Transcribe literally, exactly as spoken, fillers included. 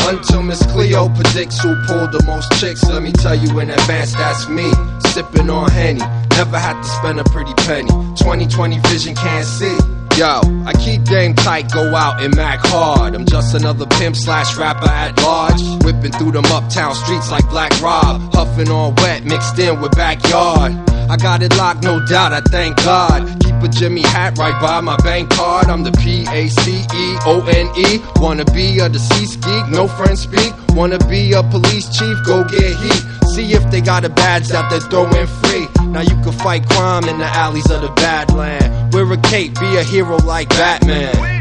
Until Miss Cleo predicts who pulled the most chicks. Let me tell you in advance, that's me. Sipping on Henny, never had to spend a pretty penny. twenty twenty vision can't see. Yo, I keep game tight, go out and mac hard. I'm just another pimp slash rapper at large. Whipping through them uptown streets like Black Rob. Huffing on wet, mixed in with backyard. I got it locked, no doubt, I thank God. Keep a Jimmy hat right by my bank card. I'm the P A C E O N E. Wanna be a deceased geek, no friends speak. Wanna be a police chief, go get heat. See if they got a badge that they're throwing free. Now you can fight crime in the alleys of the Badland. Wear a cape, be a hero like Batman.